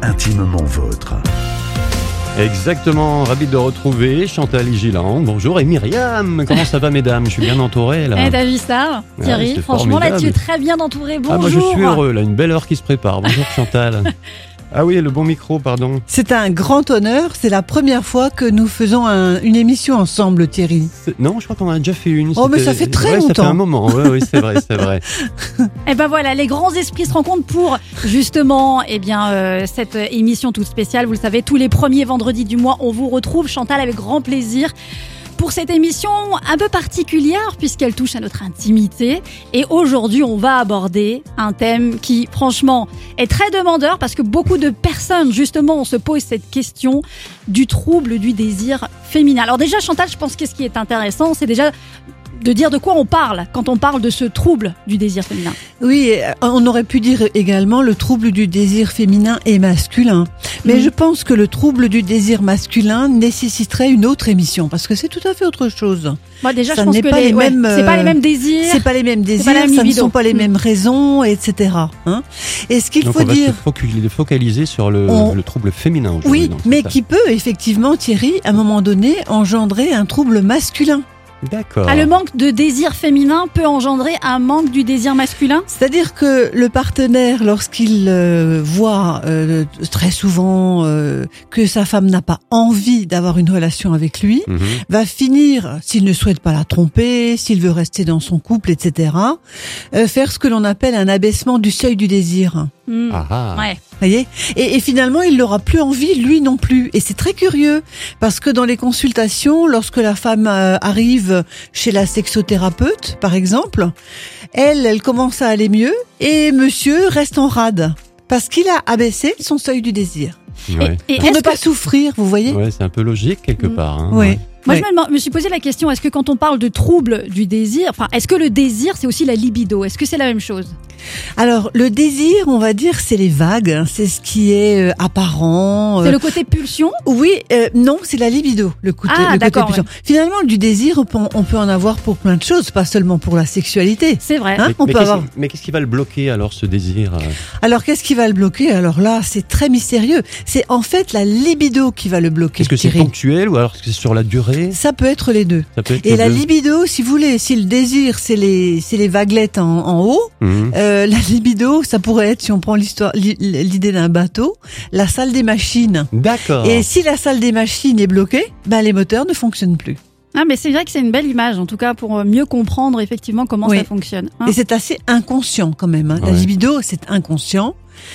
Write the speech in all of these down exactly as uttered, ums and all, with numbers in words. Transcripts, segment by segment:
intimement vôtre. Exactement, ravi de retrouver Chantal Giland. Bonjour, et Myriam. Comment ça va, mesdames? Je suis bien entouré, là. Eh, t'as vu ça, Thierry? Ah, franchement, là, formidable. tu es très bien entouré. Bonjour. Ah, moi, je suis heureux, là. Une belle heure qui se prépare. Bonjour, Chantal. Ah oui, le bon micro, pardon. C'est un grand honneur. C'est la première fois que nous faisons un, une émission ensemble, Thierry. C'est... Non, je crois qu'on en a déjà fait une. Oh, mais ça fait très ouais, longtemps. Ça fait un moment. Oui, oui, c'est vrai, c'est vrai. Et ben voilà, les grands esprits se rencontrent pour justement, eh bien, euh, cette émission toute spéciale. Vous le savez, tous les premiers vendredis du mois, on vous retrouve, Chantal, avec grand plaisir, pour cette émission un peu particulière puisqu'elle touche à notre intimité. Et aujourd'hui, on va aborder un thème qui, franchement, est très demandeur parce que beaucoup de personnes, justement, se posent cette question du trouble du désir féminin. Alors déjà, Chantal, je pense que ce qui est intéressant, c'est déjà de dire de quoi on parle quand on parle de ce trouble du désir féminin. Oui, on aurait pu dire également le trouble du désir féminin et masculin. Mais mmh. je pense que le trouble du désir masculin nécessiterait une autre émission parce que c'est tout à fait autre chose. Moi déjà, ça je pense n'est que pas les, les ouais, mêmes, c'est pas les mêmes désirs. C'est pas les mêmes désirs, pas ça ne sont pas les mmh. mêmes raisons, et cetera. Hein et ce qu'il Donc faut on va dire, se focaliser sur le, on... le trouble féminin aujourd'hui. Oui, donc, mais ça. qui peut effectivement, Thierry, à un moment donné, engendrer un trouble masculin. D'accord. Ah, le manque de désir féminin peut engendrer un manque du désir masculin? C'est-à-dire que le partenaire, lorsqu'il euh, voit euh, très souvent euh, que sa femme n'a pas envie d'avoir une relation avec lui, mmh. va finir, s'il ne souhaite pas la tromper, s'il veut rester dans son couple, et cetera, euh, faire ce que l'on appelle un abaissement du seuil du désir. Mmh. Ah ah. Ouais. Voyez, et, et finalement, il n'aura plus envie, lui non plus. Et c'est très curieux, parce que dans les consultations, lorsque la femme euh, arrive chez la sexothérapeute, par exemple, elle, elle commence à aller mieux, et monsieur reste en rade, parce qu'il a abaissé son seuil du désir. Ouais. Et, et Pour ne que... pas souffrir, vous voyez? Ouais, c'est un peu logique quelque mmh. part. Hein, Oui. ouais. Moi, oui. je me, demande, me suis posé la question, est-ce que quand on parle de trouble du désir, enfin, est-ce que le désir, c'est aussi la libido? Est-ce que c'est la même chose? Alors, le désir, on va dire, c'est les vagues, hein, c'est ce qui est euh, apparent. C'est euh, le côté pulsion? Oui, euh, non, c'est la libido, le côté, Ah, le côté pulsion. Ouais. Finalement, du désir, on peut, on peut en avoir pour plein de choses, pas seulement pour la sexualité. C'est vrai. Hein, Mais, on mais, peut qu'est-ce, avoir... mais qu'est-ce qui va le bloquer alors, ce désir? Alors, qu'est-ce qui va le bloquer? Alors là, c'est très mystérieux. C'est en fait la libido qui va le bloquer. Est-ce que c'est Thierry. ponctuel ou alors est-ce que c'est sur la durée? Ça peut être les deux. Ça peut être Et les la deux. libido, si vous voulez, si le désir, c'est les, c'est les vaguelettes en, en haut, Mmh. euh, la libido, ça pourrait être, si on prend l'histoire, l'idée d'un bateau, la salle des machines. D'accord. Et si la salle des machines est bloquée, ben les moteurs ne fonctionnent plus. Ah, mais c'est vrai que c'est une belle image, en tout cas, pour mieux comprendre effectivement comment Oui. ça fonctionne. Hein. Et c'est assez inconscient quand même. Hein. La Ouais. libido, c'est inconscient.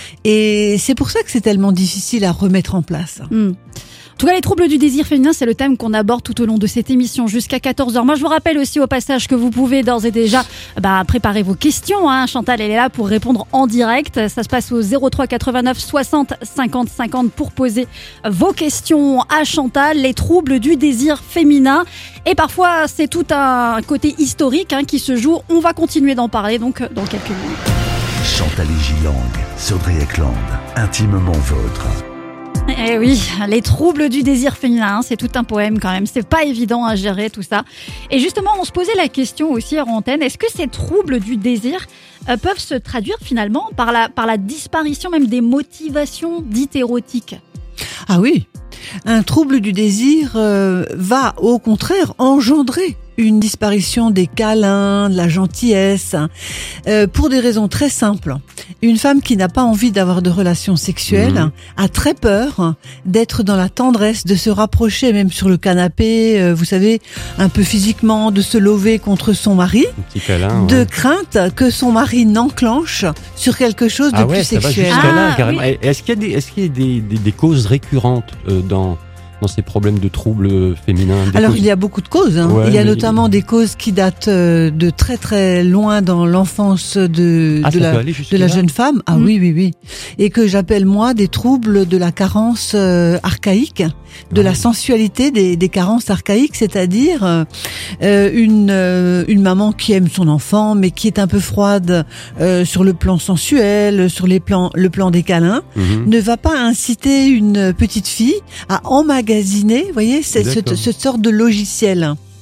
Et c'est pour ça que c'est tellement difficile à remettre en place. Hmm. En tout cas, les troubles du désir féminin, c'est le thème qu'on aborde tout au long de cette émission jusqu'à quatorze heures. Moi, je vous rappelle aussi au passage que vous pouvez d'ores et déjà bah, préparer vos questions. Hein. Chantal, elle est là pour répondre en direct. Ça se passe au zéro trois quatre-vingt-neuf soixante cinquante cinquante pour poser vos questions à Chantal. Les troubles du désir féminin. Et parfois, c'est tout un côté historique hein, qui se joue. On va continuer d'en parler donc dans quelques minutes. Chantal Gilang, Sodré Ekland, intimement vôtre. Eh oui, les troubles du désir féminin, c'est tout un poème quand même. C'est pas évident à gérer tout ça. Et justement, on se posait la question aussi en antenne, est-ce que ces troubles du désir euh, peuvent se traduire finalement par la, par la disparition même des motivations dites érotiques? Ah oui, un trouble du désir euh, va au contraire engendrer une disparition des câlins, de la gentillesse, euh, pour des raisons très simples. Une femme qui n'a pas envie d'avoir de relations sexuelles mmh. a très peur d'être dans la tendresse, de se rapprocher même sur le canapé, euh, vous savez, un peu physiquement, de se lever contre son mari, Un petit câlin, de ouais. crainte que son mari n'enclenche sur quelque chose de Ah ouais, plus ça va sexuel. jusqu'à là, Ah, carrément. oui. Et Est-ce qu'il y a des, est-ce qu'il y a des, des, des causes récurrentes euh, dans, dans ces problèmes de troubles féminins? Des Alors causes... il y a beaucoup de causes. Hein. Ouais, il y a mais... notamment des causes qui datent euh, de très très loin dans l'enfance de, ah, de, ça peut la, aller de jusque-là la jeune femme. Ah Mmh. oui, oui, oui. Et que j'appelle moi des troubles de la carence euh, archaïque, de Ouais. la sensualité des, des carences archaïques, c'est-à-dire euh, une, euh, une maman qui aime son enfant mais qui est un peu froide euh, sur le plan sensuel, sur les plans, le plan des câlins, Mhm. ne va pas inciter une petite fille à emmagasiner, vous voyez, cette, cette, cette sorte de logiciel.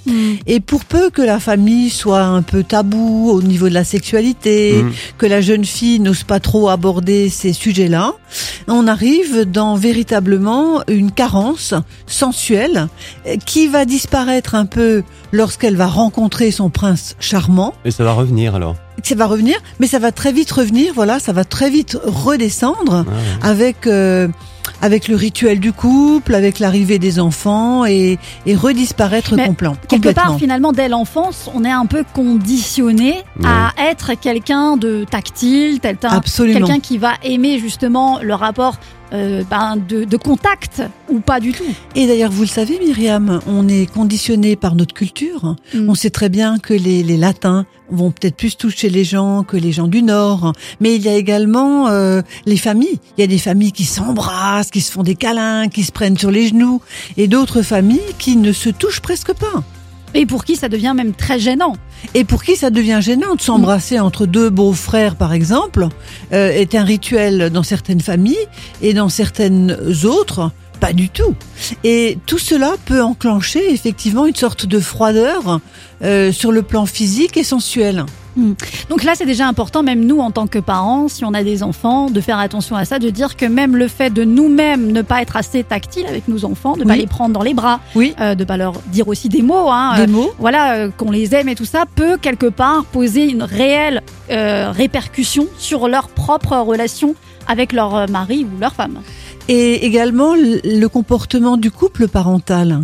Mmh. Et pour peu que la famille soit un peu tabou au niveau de la sexualité, Mmh. que la jeune fille n'ose pas trop aborder ces sujets-là, on arrive dans véritablement une carence sensuelle euh, qui va disparaître un peu lorsqu'elle va rencontrer son prince charmant. Et ça va revenir alors. Ça va revenir, mais ça va très vite revenir, voilà, ça va très vite redescendre Ah, ouais. avec euh, avec le rituel du couple, avec l'arrivée des enfants et, et redisparaître Mais compl- Quelque complètement. part, finalement, dès l'enfance, on est un peu conditionné Ouais. à être quelqu'un de tactile, tel- Absolument. quelqu'un qui va aimer justement le rapport euh, ben, de, de contact ou pas du tout. Et d'ailleurs, vous le savez, Myriam, on est conditionné par notre culture. Mm. On sait très bien que les, les latins vont peut-être plus toucher les gens que les gens du Nord. Mais il y a également euh, les familles. Il y a des familles qui s'embrassent, qui se font des câlins, qui se prennent sur les genoux. Et d'autres familles qui ne se touchent presque pas. Et pour qui ça devient même très gênant. Et pour qui ça devient gênant de s'embrasser entre deux beaux-frères, par exemple, euh, est un rituel dans certaines familles et dans certaines autres, pas du tout. Et tout cela peut enclencher effectivement une sorte de froideur euh, sur le plan physique et sensuel. Donc là, c'est déjà important, même nous, en tant que parents, si on a des enfants, de faire attention à ça, de dire que même le fait de nous-mêmes ne pas être assez tactile avec nos enfants, de Oui. pas les prendre dans les bras, Oui, euh, de pas leur dire aussi des mots, hein, des euh, mots. voilà, euh, qu'on les aime et tout ça, peut quelque part poser une réelle euh, répercussion sur leur propre relation avec leur euh, mari ou leur femme. Et également le le comportement du couple parental.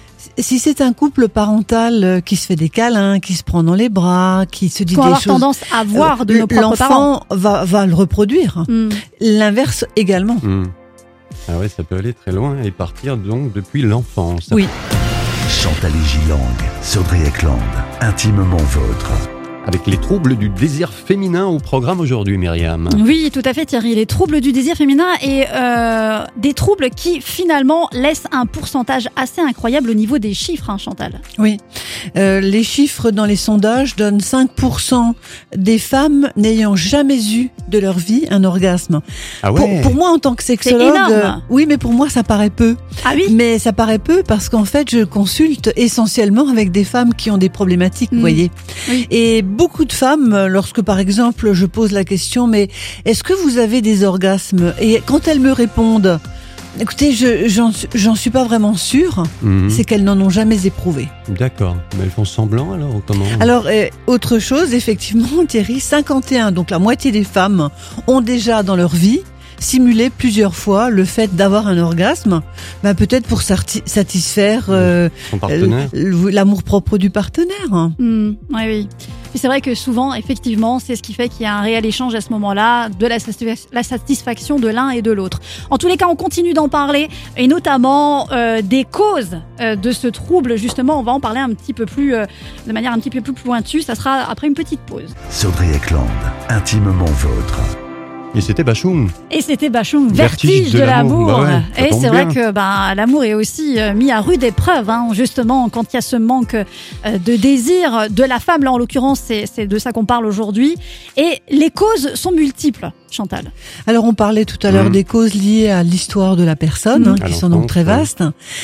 Si c'est un couple parental euh, qui se fait des câlins, qui se prend dans les bras, qui se dit Qu'on va des avoir choses, tendance à voir de euh, nos propres parents. l'enfant va, va le reproduire. Hmm. L'inverse également. Hmm. Ah ouais, ça peut aller très loin et partir donc depuis l'enfance. Oui. Chantal et Gilang sur Dreyeckland, intimement vôtre. Avec les troubles du désir féminin au programme aujourd'hui, Myriam. Oui, tout à fait, Thierry. Les troubles du désir féminin et euh, des troubles qui finalement laissent un pourcentage assez incroyable au niveau des chiffres, hein, Chantal. Oui, euh, les chiffres dans les sondages donnent cinq pour cent des femmes n'ayant jamais eu de leur vie un orgasme. Ah Pour, ouais. pour moi, en tant que sexologue, énorme. euh, oui, mais pour moi, ça paraît peu. Ah oui. Mais ça paraît peu parce qu'en fait, je consulte essentiellement avec des femmes qui ont des problématiques, vous Mm. voyez. Oui. Et beaucoup de femmes, lorsque par exemple, je pose la question, mais est-ce que vous avez des orgasmes? Et quand elles me répondent, écoutez, je j'en j'en suis pas vraiment sûre, Mhm. c'est qu'elles n'en ont jamais éprouvé. D'accord. Mais elles font semblant alors ou comment? Alors, euh, autre chose, effectivement, Thierry, cinquante et un, donc la moitié des femmes ont déjà dans leur vie simulé plusieurs fois le fait d'avoir un orgasme, ben peut-être pour sarti- satisfaire euh, Son partenaire. euh, l'amour-propre du partenaire. Hmm, oui, oui. Et c'est vrai que souvent, effectivement, c'est ce qui fait qu'il y a un réel échange à ce moment-là de la, satisfa- la satisfaction de l'un et de l'autre. En tous les cas, on continue d'en parler et notamment euh, des causes euh, de ce trouble. Justement, on va en parler un petit peu plus, euh, de manière un petit peu plus pointue. Ça sera après une petite pause. Sur Dreyeckland, intimement vôtre. Et c'était Bachoum. Et c'était Bachoum, vertige, de, l'amour. Bah ouais, ça et tombe c'est vrai bien. que ben, l'amour est aussi euh, mis à rude épreuve, hein, justement, quand il y a ce manque euh, de désir de la femme. Là, en l'occurrence, c'est, c'est de ça qu'on parle aujourd'hui. Et les causes sont multiples, Chantal. Alors, on parlait tout à l'heure Mhm. des causes liées à l'histoire de la personne, Mhm. hein, À qui sont donc l'enfance, très ouais. vastes.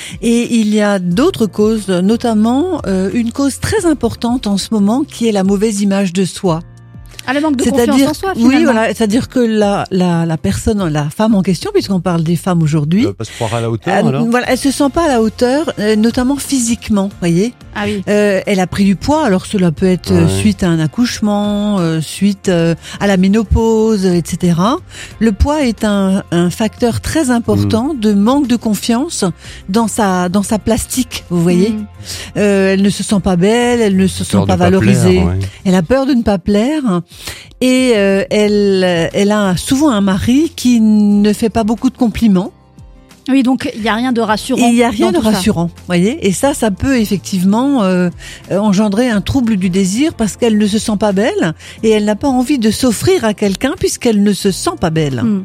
Et il y a d'autres causes, notamment euh, une cause très importante en ce moment, qui est la mauvaise image de soi. Ah, le manque de confiance C'est-à-dire, en soi, finalement. oui, voilà, c'est-à-dire que la, la, la personne, la femme en question, puisqu'on parle des femmes aujourd'hui, Elle va pas se croire à la hauteur elle, alors? voilà, elle se sent pas à la hauteur, euh, notamment physiquement, voyez. Ah oui. Euh, elle a pris du poids, alors cela peut être euh, Ouais. suite à un accouchement, euh, suite euh, à la ménopause, et cetera. Le poids est un, un facteur très important de manque de confiance dans sa dans sa plastique, vous voyez. Hmm. Euh, elle ne se sent pas belle, elle ne se sent Peur de pas plaire, valorisée. ouais. Elle a peur de ne pas plaire et euh, elle elle a souvent un mari qui ne fait pas beaucoup de compliments. Oui, donc il n'y a rien de rassurant. Et il n'y a rien dans de tout ça. rassurant, voyez. Et ça, ça peut effectivement euh, euh, engendrer un trouble du désir parce qu'elle ne se sent pas belle et elle n'a pas envie de s'offrir à quelqu'un puisqu'elle ne se sent pas belle. Hmm.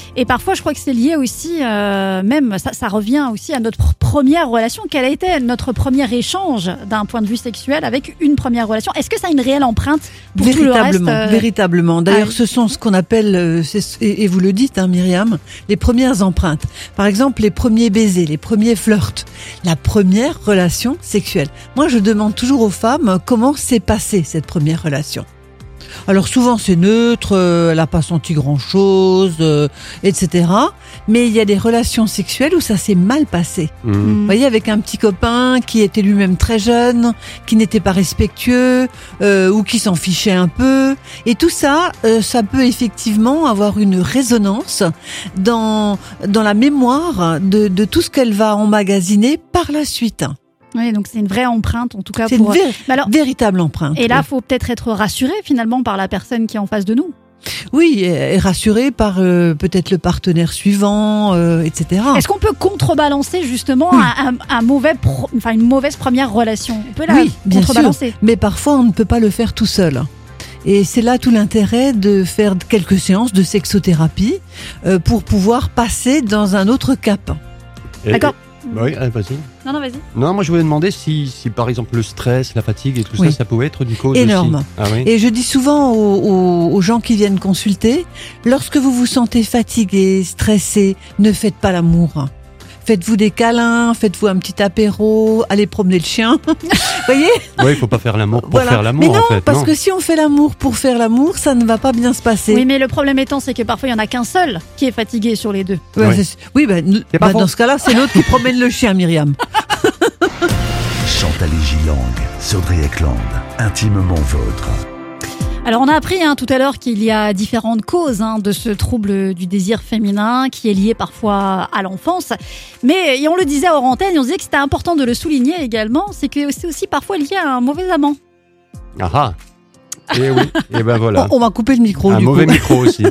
Et parfois, je crois que c'est lié aussi, euh, même, ça, ça revient aussi à notre première relation. Quel a été notre premier échange d'un point de vue sexuel avec une première relation? Est-ce que ça a une réelle empreinte pour tout le reste? Véritablement, euh... véritablement. D'ailleurs, Ah oui. ce sont ce qu'on appelle, euh, c'est- et, et vous le dites, hein, Myriam, les premières empreintes. Par exemple, les premiers baisers, les premiers flirts, la première relation sexuelle. Moi, je demande toujours aux femmes comment s'est passée cette première relation. Alors souvent c'est neutre, euh, elle n'a pas senti grand-chose, euh, et cetera. Mais il y a des relations sexuelles où ça s'est mal passé. Mmh. Mm. Vous voyez, avec un petit copain qui était lui-même très jeune, qui n'était pas respectueux, euh, ou qui s'en fichait un peu. Et tout ça, euh, ça peut effectivement avoir une résonance dans, dans la mémoire de, de tout ce qu'elle va emmagasiner par la suite. Oui, donc c'est une vraie empreinte, en tout cas C'est pour. une vé- Mais alors, véritable empreinte. et là, oui. faut peut-être être rassuré finalement par la personne qui est en face de nous. Oui, et rassurée par euh, peut-être le partenaire suivant, euh, et cetera. Est-ce qu'on peut contrebalancer justement Oui. un, un- un mauvais, pro- enfin une mauvaise première relation? On peut la Oui, bien contrebalancer. Mais parfois, on ne peut pas le faire tout seul. Et c'est là tout l'intérêt de faire quelques séances de sexothérapie euh, pour pouvoir passer dans un autre cap. Et- D'accord. Bah oui, allez, vas-y. Non, non, vas-y. Non, moi je voulais demander si, si par exemple le stress, la fatigue et tout Oui. ça, ça pouvait être une cause Énorme. aussi. Ah oui. Et je dis souvent aux, aux- aux gens qui viennent consulter, lorsque vous vous sentez fatigué, stressé, ne faites pas l'amour. Faites-vous des câlins, faites-vous un petit apéro, allez promener le chien. Vous voyez? Ouais, il faut pas faire l'amour pour Voilà. faire l'amour Mais non, en fait. parce non. que si on fait l'amour pour faire l'amour, ça ne va pas bien se passer. Oui, mais le problème étant, c'est que parfois il y en a qu'un seul qui est fatigué sur les deux. Ouais, Ouais. c'est- oui, bah, nous- C'est pas bah, faux. dans ce cas-là, c'est l'autre qui promène le chien, Myriam. Chantal et Gilang sur Dreyeckland, intimement vôtre. Alors on a appris hein, tout à l'heure qu'il y a différentes causes hein, de ce trouble du désir féminin qui est lié parfois à l'enfance. Mais et on le disait hors antenne, et on disait que c'était important de le souligner également, c'est que c'est aussi parfois lié à un mauvais amant. Ah ah. Et oui, et ben voilà. On, on va couper le micro, Un du mauvais coup. micro aussi.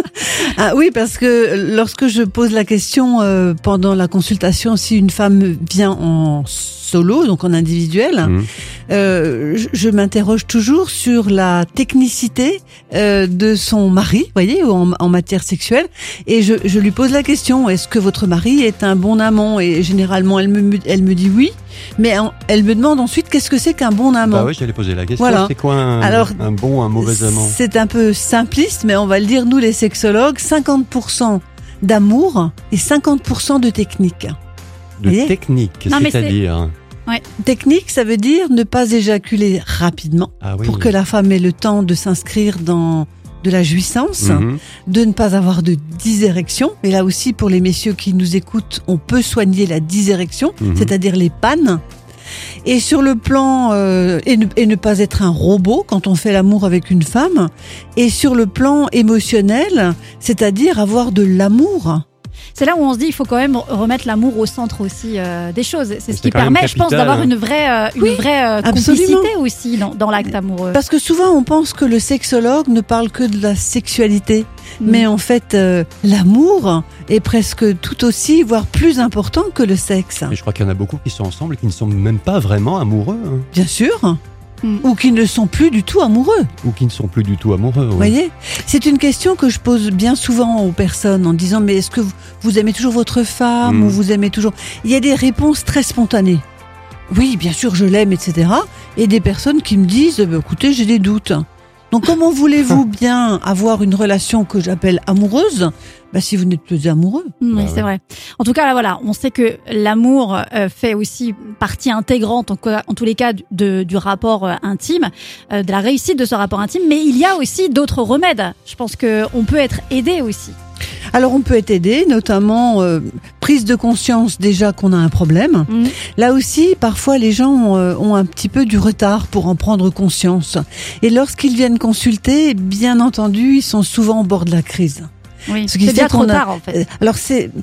Ah, oui, parce que lorsque je pose la question euh, pendant la consultation, si une femme vient en solo, donc en individuel, Mhm. euh, je, je m'interroge toujours sur la technicité euh, de son mari, voyez, en, en matière sexuelle, et je, je lui pose la question, est-ce que votre mari est un bon amant? Et généralement, elle me, elle me dit oui, mais en- elle me demande ensuite qu'est-ce que c'est qu'un bon amant. Bah oui, j'allais poser la question. Voilà. C'est quoi un, Alors, un bon, un mauvais amant? C'est un peu simpliste, mais on va le dire, nous les sexologues, cinquante pour cent d'amour et cinquante pour cent de technique. De voyez technique, Non, mais c'est-à-dire. Technique, ça veut dire ne pas éjaculer rapidement Ah oui. pour que la femme ait le temps de s'inscrire dans de la jouissance, Mhm. de ne pas avoir de dysérection. Et là aussi, pour les messieurs qui nous écoutent, on peut soigner la dysérection, Mhm. c'est-à-dire les pannes. Et sur le plan, euh, et, ne, et ne pas être un robot quand on fait l'amour avec une femme. Et sur le plan émotionnel, c'est-à-dire avoir de l'amour. C'est là où on se dit il faut quand même remettre l'amour au centre aussi euh, des choses. C'est ce c'est qui quand même permet, je pense, capital, d'avoir hein. une vraie, euh, une Oui, vraie euh, absolument. complicité aussi dans, dans l'acte amoureux. Parce que souvent, on pense que le sexologue ne parle que de la sexualité. Mm. Mais en fait, euh, l'amour est presque tout aussi, voire plus important que le sexe. Mais je crois qu'il y en a beaucoup qui sont ensemble et qui ne sont même pas vraiment amoureux. hein. Bien sûr. Mm. Ou qui ne sont plus du tout amoureux. Ou qui ne sont plus du tout amoureux. Vous ouais. voyez, c'est une question que je pose bien souvent aux personnes en disant mais est-ce que vous, vous aimez toujours votre femme Mm. ou vous aimez toujours. Il y a des réponses très spontanées. Oui, bien sûr, je l'aime, et cetera. Et des personnes qui me disent bah, écoutez, j'ai des doutes. Donc comment voulez-vous bien avoir une relation que j'appelle amoureuse bah, si vous n'êtes plus amoureux? Oui, Bah c'est ouais. vrai. En tout cas, là, voilà, on sait que l'amour euh, fait aussi partie intégrante, en, quoi- en tous les cas, de, du rapport euh, intime, euh, de la réussite de ce rapport intime. Mais il y a aussi d'autres remèdes. Je pense que on peut être aidé aussi. Alors on peut être aidé, notamment euh, prise de conscience déjà qu'on a un problème. Mm. Là aussi, parfois les gens euh, ont un petit peu du retard pour en prendre conscience. Et lorsqu'ils viennent consulter, bien entendu, ils sont souvent au bord de la crise. Oui, Ce qui c'est bien fait trop qu'on a- tard en fait. Euh, Alors c'est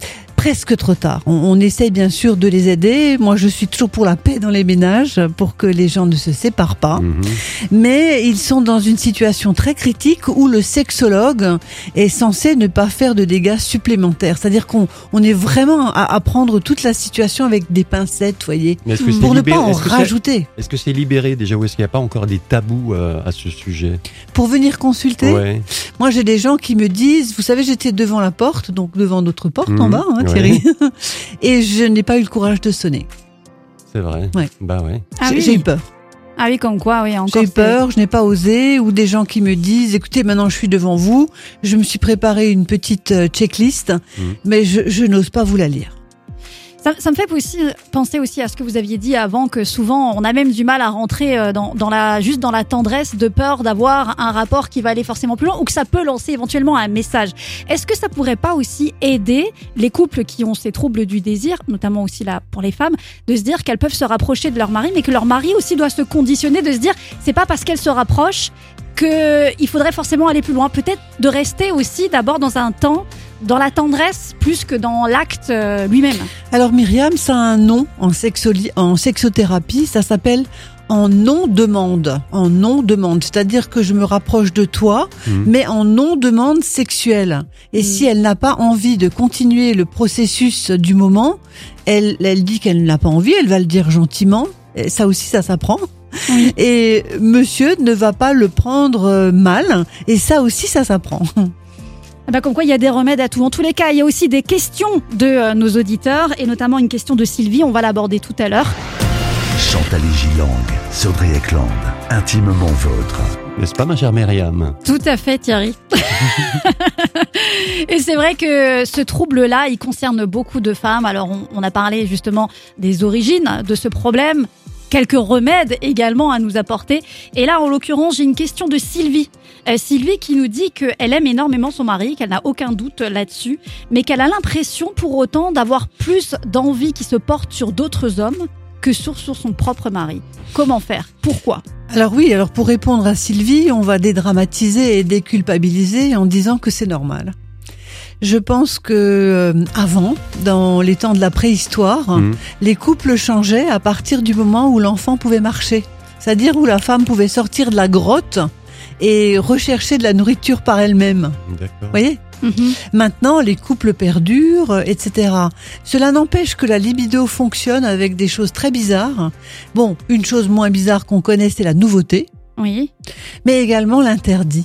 presque trop tard. On, on essaye bien sûr de les aider. Moi, je suis toujours pour la paix dans les ménages, pour que les gens ne se séparent pas. Mhm. Mais ils sont dans une situation très critique où le sexologue est censé ne pas faire de dégâts supplémentaires. C'est-à-dire qu'on on est vraiment à, à prendre toute la situation avec des pincettes, voyez, Mais est-ce que c'est pour ne libéré- pas en est-ce que c'est- rajouter. Est-ce que c'est libéré déjà ou est-ce qu'il n'y a pas encore des tabous euh, à ce sujet? Pour venir consulter, Ouais. moi j'ai des gens qui me disent, vous savez, j'étais devant la porte, donc devant notre porte Mhm. en bas, hein, Ouais. Thierry, et je n'ai pas eu le courage de sonner. C'est vrai. Ouais. Bah ouais. Ah j'ai, oui. j'ai eu peur. Ah oui, comme quoi, oui, encore. J'ai eu c'est- peur, je n'ai pas osé, ou des gens qui me disent, écoutez, maintenant je suis devant vous, je me suis préparé une petite euh, checklist, Mhm. mais je, je n'ose pas vous la lire. Ça, ça me fait aussi penser aussi à ce que vous aviez dit avant, que souvent on a même du mal à rentrer euh, dans, dans la juste dans la tendresse, de peur d'avoir un rapport qui va aller forcément plus loin ou que ça peut lancer éventuellement un message. Est-ce que ça pourrait pas aussi aider les couples qui ont ces troubles du désir, notamment aussi là pour les femmes, de se dire qu'elles peuvent se rapprocher de leur mari, mais que leur mari aussi doit se conditionner, de se dire c'est pas parce qu'elles se rapprochent qu'il faudrait forcément aller plus loin. Peut-être de rester aussi d'abord dans un temps dans la tendresse plus que dans l'acte euh, lui-même. Alors Myriam, ça a un nom en, sexoli- en sexothérapie, ça s'appelle en non-demande, en non-demande, c'est-à-dire que je me rapproche de toi, Mhm. mais en non-demande sexuelle. Et Mhm. si elle n'a pas envie de continuer le processus du moment, elle, elle dit qu'elle n'a pas envie, elle va le dire gentiment, et ça aussi ça s'apprend. Oui. Et monsieur ne va pas le prendre euh, mal, et ça aussi ça s'apprend. Eh ben, comme quoi, il y a des remèdes à tout. En tous les cas, il y a aussi des questions de euh, nos auditeurs, et notamment une question de Sylvie, on va l'aborder tout à l'heure. Chantal et Gilang, Sodré Ekland, intimement vôtre. N'est-ce pas, ma chère Myriam? Tout à fait, Thierry. Et c'est vrai que ce trouble-là, il concerne beaucoup de femmes. Alors, on, on a parlé justement des origines de ce problème, quelques remèdes également à nous apporter. Et là, en l'occurrence, j'ai une question de Sylvie. Euh, Sylvie qui nous dit qu'elle aime énormément son mari, qu'elle n'a aucun doute là-dessus, mais qu'elle a l'impression pour autant d'avoir plus d'envie qui se porte sur d'autres hommes que sur, sur son propre mari. Comment faire? Pourquoi? Alors oui, alors pour répondre à Sylvie, on va dédramatiser et déculpabiliser en disant que c'est normal. Je pense que euh, avant, dans les temps de la préhistoire, Mhm. les couples changeaient à partir du moment où l'enfant pouvait marcher. C'est-à-dire où la femme pouvait sortir de la grotte et rechercher de la nourriture par elle-même. D'accord. Vous voyez ? Mhm. Maintenant, les couples perdurent, euh, et cetera. Cela n'empêche que la libido fonctionne avec des choses très bizarres. Bon, une chose moins bizarre qu'on connaît, c'est la nouveauté, Oui. mais également l'interdit.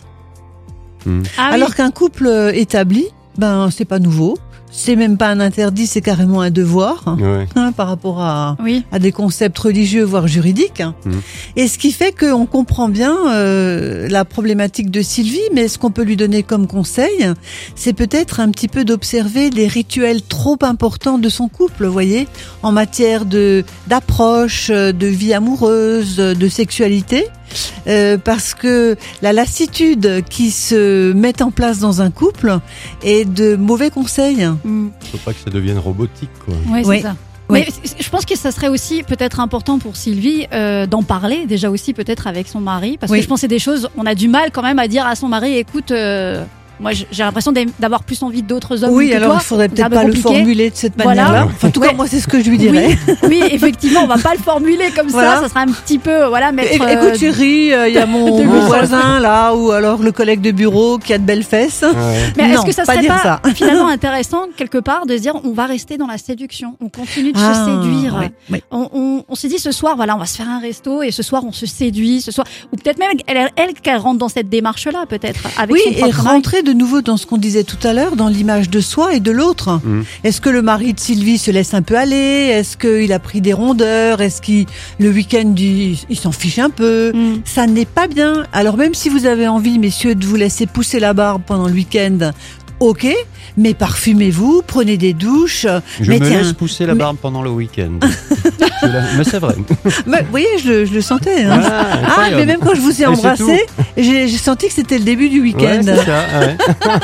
Mhm. Ah oui. Alors qu'un couple euh, établi, ben c'est pas nouveau. C'est même pas un interdit, c'est carrément un devoir hein, Ouais. hein, par rapport à, Oui. à des concepts religieux voire juridiques. hein. Mhm. Et ce qui fait qu'on comprend bien euh, la problématique de Sylvie, mais ce qu'on peut lui donner comme conseil, c'est peut-être un petit peu d'observer les rituels trop importants de son couple, vous voyez, en matière de d'approche, de vie amoureuse, de sexualité. Euh, parce que la lassitude qui se met en place dans un couple est de mauvais conseils. Mm. Faut pas que ça devienne robotique, quoi. Ouais, c'est Oui. ça. Oui. Mais c- je pense que ça serait aussi peut-être important pour Sylvie euh, d'en parler déjà aussi peut-être avec son mari, parce Oui. que je pense que c'est des choses, on a du mal quand même à dire à son mari, écoute, euh, moi j- j'ai l'impression d'aimer- d'avoir plus envie d'autres hommes Oui, que alors toi. il faudrait C'est un peut-être peu pas le compliqué. formuler de cette Voilà. manière-là. Enfin, en tout cas, Ouais. moi, c'est ce que je lui dirais. Oui, oui, effectivement, on va pas le formuler comme Voilà. ça, ça sera un petit peu, voilà, mettre. É- euh, Écoute chérie, euh, il y a mon, de mon l'huile. voisin là, ou alors le collègue de bureau qui a de belles fesses. Ouais. Mais est-ce Non, que ça pas serait dire pas ça. finalement intéressant quelque part de se dire on va rester dans la séduction, on continue de Ah, se séduire. oui, oui. On, on, on s'est dit ce soir, voilà, on va se faire un resto et ce soir on se séduit, ce soir ou peut-être même elle, elle qu'elle rentre dans cette démarche-là peut-être avec Oui, son et propre mari. rentrer de nouveau dans ce qu'on disait tout à l'heure, dans l'image de soi et de l'autre. Mhm. Est-ce que le mari de Sylvie se laisse un peu aller? Est-ce qu'il a pris des rondeurs? Est-ce qu'il, le week-end, il, il s'en fiche un peu? Mm. Ça n'est pas bien. Alors même si vous avez envie, messieurs, de vous laisser pousser la barbe pendant le week-end, ok, mais parfumez-vous, prenez des douches. Je mettez me laisse un- pousser la mais- barbe pendant le week-end. Je la- Mais c'est vrai. Mais, vous voyez, je, le- je le sentais. Hein. Ah, Ah, incroyable. mais même quand je vous ai Et c'est embrassé, j'ai j'ai senti que c'était le début du Ouais, week-end. c'est ça, ouais.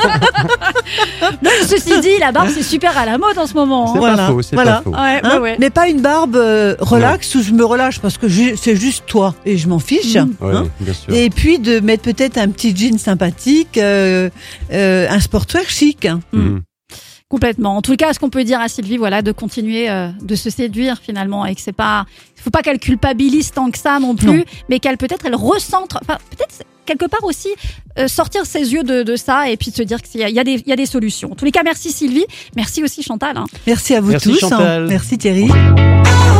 Mais ceci dit, la barbe c'est super à la mode en ce moment. C'est hein. Voilà, pas faux, c'est voilà. pas faux. Ouais, Hein, ouais, ouais. Mais pas une barbe euh, relax où je me relâche parce que je- c'est juste toi et je m'en fiche. Mm. Ouais, hein. bien sûr. Et puis de mettre peut-être un petit jean sympathique, euh, euh, un sportswear chic. hein. Mhm. Complètement. En tout cas, ce qu'on peut dire à Sylvie, voilà, de continuer euh, de se séduire finalement, et que c'est pas, il faut pas qu'elle culpabilise tant que ça non plus, non. mais qu'elle peut-être elle recentre, enfin peut-être quelque part aussi euh, sortir ses yeux de, de ça et puis se dire qu'il y a, il y a des, il y a des solutions. En tous les cas, merci Sylvie, merci aussi Chantal. Hein. Merci à vous merci tous. Chantal. Hein. Merci Thierry.